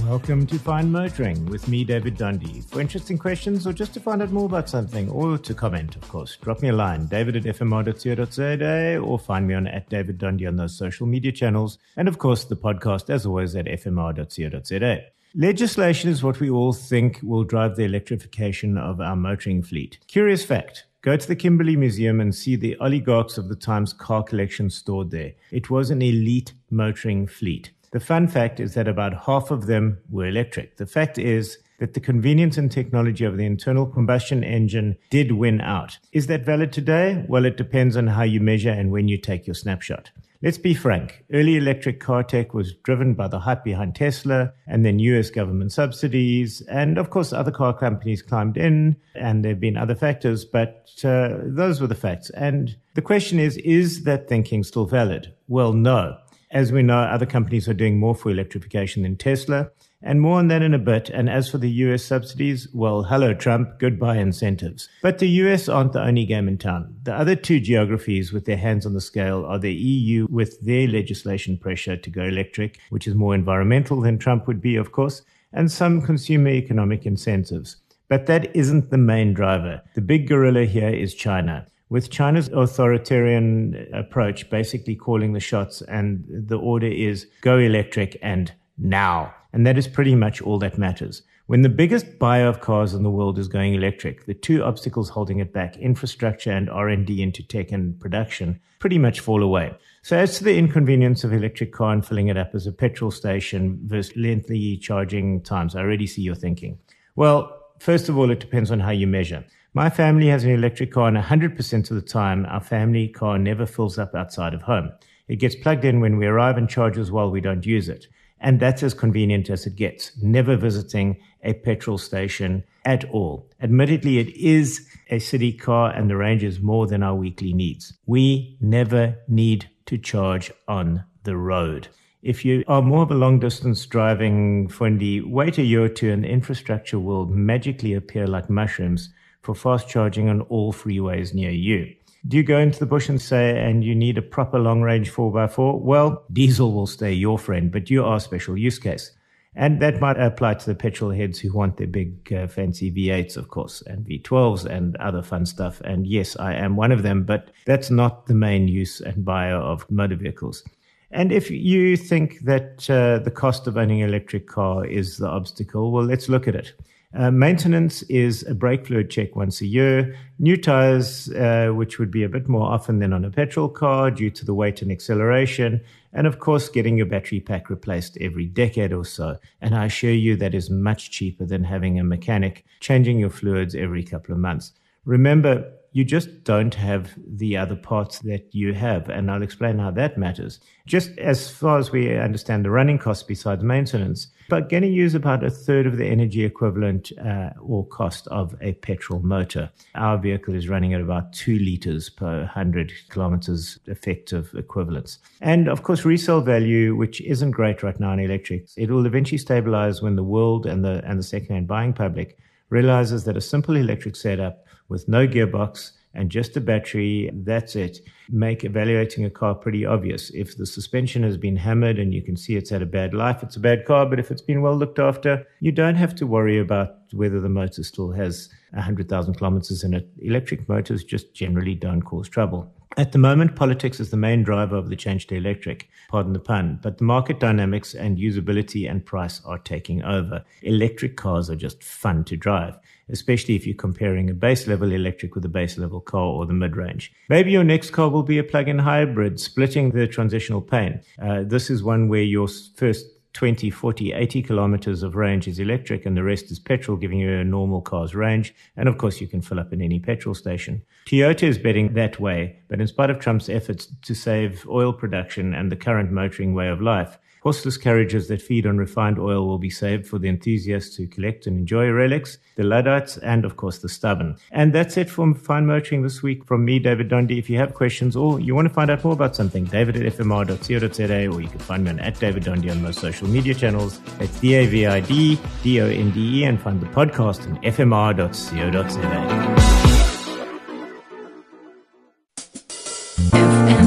Welcome to Fine Motoring with me, David Dundee. For interesting questions or just to find out more about something or to comment, of course, drop me a line, david@fmr.co.za, or find me on @DavidDundee on those social media channels. And of course, the podcast, as always, at fmr.co.za. Legislation is what we all think will drive the electrification of our motoring fleet. Curious fact. Go to the Kimberley Museum and see the oligarchs of the time's car collection stored there. It was an elite motoring fleet. The fun fact is that about half of them were electric. The fact is that the convenience and technology of the internal combustion engine did win out. Is that valid today? Well, it depends on how you measure and when you take your snapshot. Let's be frank. Early electric car tech was driven by the hype behind Tesla and then US government subsidies. And of course, other car companies climbed in and there have been other factors, but those were the facts. And the question is that thinking still valid? Well, no. As we know, other companies are doing more for electrification than Tesla, and more on that in a bit. And as for the US subsidies, well, hello, Trump, goodbye incentives. But the US aren't the only game in town. The other two geographies with their hands on the scale are the EU with their legislation pressure to go electric, which is more environmental than Trump would be, of course, and some consumer economic incentives. But that isn't the main driver. The big gorilla here is China, with China's authoritarian approach basically calling the shots, and the order is go electric and now. And that is pretty much all that matters. When the biggest buyer of cars in the world is going electric, the two obstacles holding it back, infrastructure and R&D into tech and production, pretty much fall away. So as to the inconvenience of electric car and filling it up as a petrol station versus lengthy charging times, I already see your thinking. Well, first of all, it depends on how you measure. My family has an electric car, and 100% of the time, our family car never fills up outside of home. It gets plugged in when we arrive and charges while we don't use it. And that's as convenient as it gets, never visiting a petrol station at all. Admittedly, it is a city car, and the range is more than our weekly needs. We never need to charge on the road. If you are more of a long-distance driving fundy, wait a year or two and the infrastructure will magically appear like mushrooms for fast charging on all freeways near you. Do you go into the bush and say, and you need a proper long-range 4x4? Well, diesel will stay your friend, but you are a special use case. And that might apply to the petrol heads who want their big fancy V8s, of course, and V12s and other fun stuff. And yes, I am one of them, but that's not the main use and buyer of motor vehicles. And if you think that the cost of owning an electric car is the obstacle, well, let's look at it. Maintenance is a brake fluid check once a year, new tires, which would be a bit more often than on a petrol car due to the weight and acceleration, and of course getting your battery pack replaced every decade or so. And I assure you that is much cheaper than having a mechanic changing your fluids every couple of months. Remember, you just don't have the other parts that you have, and I'll explain how that matters. Just as far as we understand the running costs besides maintenance, but going to use about a third of the energy equivalent or cost of a petrol motor. Our vehicle is running at about 2 liters per 100 kilometers effective equivalence. And of course, resale value, which isn't great right now in electrics, it will eventually stabilize when the world and the second-hand buying public realizes that a simple electric setup with no gearbox and just a battery, that's it, make evaluating a car pretty obvious. If the suspension has been hammered and you can see it's had a bad life, it's a bad car, but if it's been well looked after, you don't have to worry about whether the motor still has 100,000 kilometers in it. Electric motors just generally don't cause trouble. At the moment, politics is the main driver of the change to electric, pardon the pun, but the market dynamics and usability and price are taking over. Electric cars are just fun to drive, especially if you're comparing a base-level electric with a base-level car or the mid-range. Maybe your next car will be a plug-in hybrid, splitting the transitional pain. This is one where your first 20, 40, 80 kilometers of range is electric and the rest is petrol, giving you a normal car's range. And of course, you can fill up in any petrol station. Toyota is betting that way, but in spite of Trump's efforts to save oil production and the current motoring way of life, horseless carriages that feed on refined oil will be saved for the enthusiasts who collect and enjoy relics, the Luddites, and of course the stubborn. And that's it for Fine Motoring this week from me, David Dundee. If you have questions or you want to find out more about something, david@fmr.co.za, or you can find me on @DavidDundee on most social media channels. It's DavidDonde, and find the podcast on fmr.co.za.